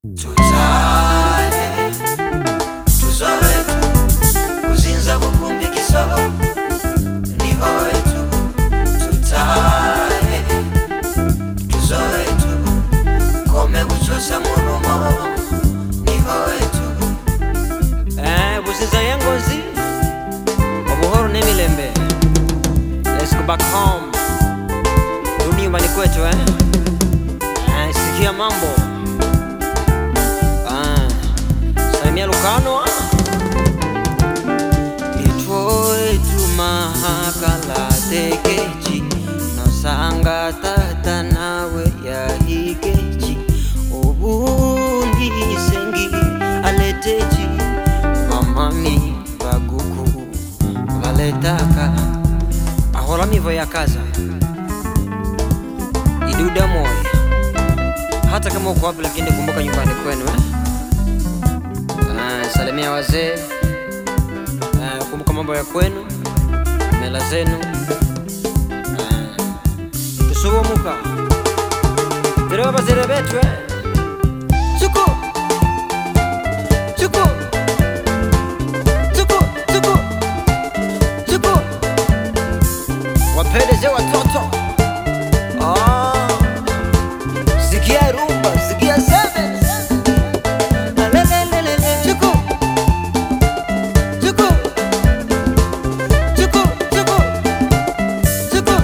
Tutahe tuzoe tu kuzinza bukumbi kisogo niho wetu. Tutahe tuzoe tu kome kuchosa murumo niho wetu. Buziza yangozi obuhoro nemilembe. Let's go back home. Rudi nyumbani kwetu sikia mambo. Salimia Lukano. Itwoe tu mahakala tekechi nosanga tata nawe ya hikechi obundi sengi aletechi mamami baguku valetaka ahola mivo ya kaza iduda moyo. Hata kama uko wapi lakini kumbuka nyumbani kwenu salimia wazee, kumbuka mambo ya kwenu, mila zenu. Tusubomuka Zereba bazere betu Chuku Chuku Chuku Chuku Chuku wapendeze watoto. Sikia rumba, sikia sebe. Chuku Chuku Chuku Chuku Chuku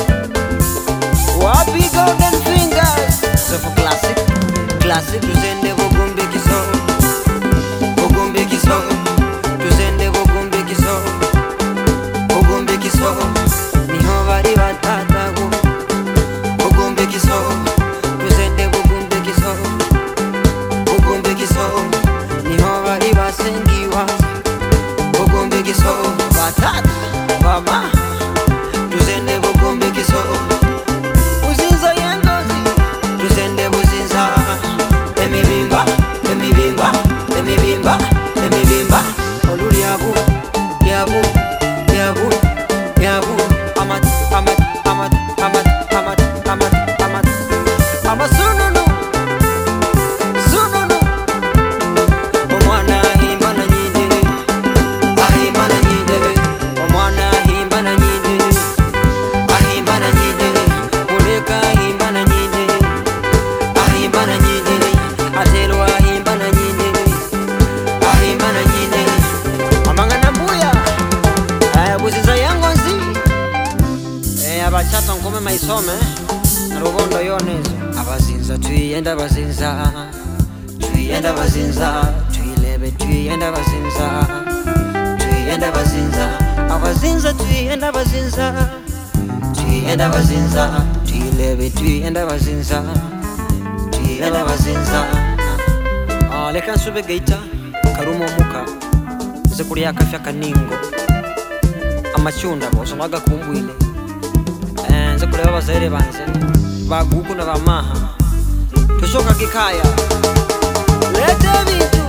wapi golden fingers. So for classic, classic tuzende bugumbi kiso. Bugumbi kiso tuzende bugumbi kiso. Bugumbi kiso niho bari batata go. Bugumbi kiso tuzende bugumbi kiso. Bugumbi kiso niho bari basengiwa. Bugumbi kiso batata mama tuzende bugumbi kiso. Buzinza yengozi tuzende buzinza. Emibimba emibimba emibimba emibimba oluli yabu yabu yabu yabu amat amat amat amat amat amat amat amasununu sununu omwana himba na nyinde ahimba na nyinde omwana himba na nyinde ahimba na nyinde muleka himba na nyinde ahimba na nyinde atelo ahimba na nyinde ahimba na nyinde amangana mbuya buziza yangozi abachata nkome maisome narubondo yonezo abazinza tuyenda bazinza tuyenda bazinza tuyilebe tuyenda bazinza tuyenda bazinza abazinza tuyenda bazinza tuyenda bazinza tuyilebe tuyenda bazinza tuyenda bazinza. Leka nsube geita karumo muka nze kulya akafya kaningo amachunda bosomaga kumbwile nze kuleba bazaire banze baguku na bamaha tushoka kikaya lete vitu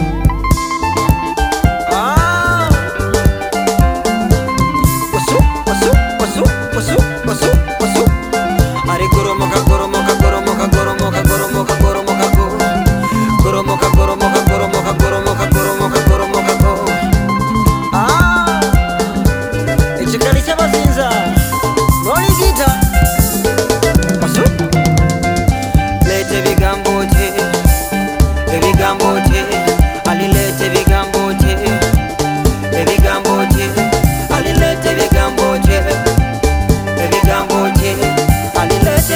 wasu wasu wasu wasu wasu wasu ari goromoka goromoka goromoka goromoka goromoka goromoka goromoka goromoka goromoka goromoka goromoka goromoka go ichikali cha bazinza roli gita wasu lete bigambo te alilete bigambo te alilete bigambo te alilete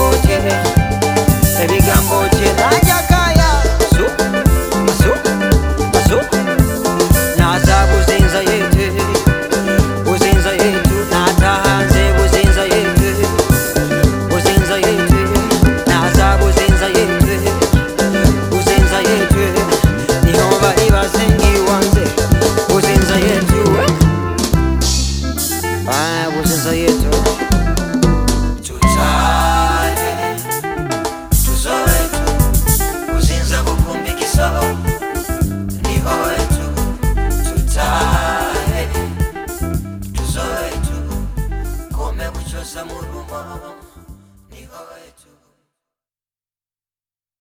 bigambo te naja kaya wasu wasu naza buzinza yetu buzinza yetu natahanze buzinza yetu buzinza yetu naza buzinza yetu buzinza yetu niho bari basengiwanze buzinza yetu buzinza yetu. Tutahe tuzoe tu kuzinza bukumbi kiso niho wetu. Tutahe tuzoe tu kome kuchosa murumo niho wetu.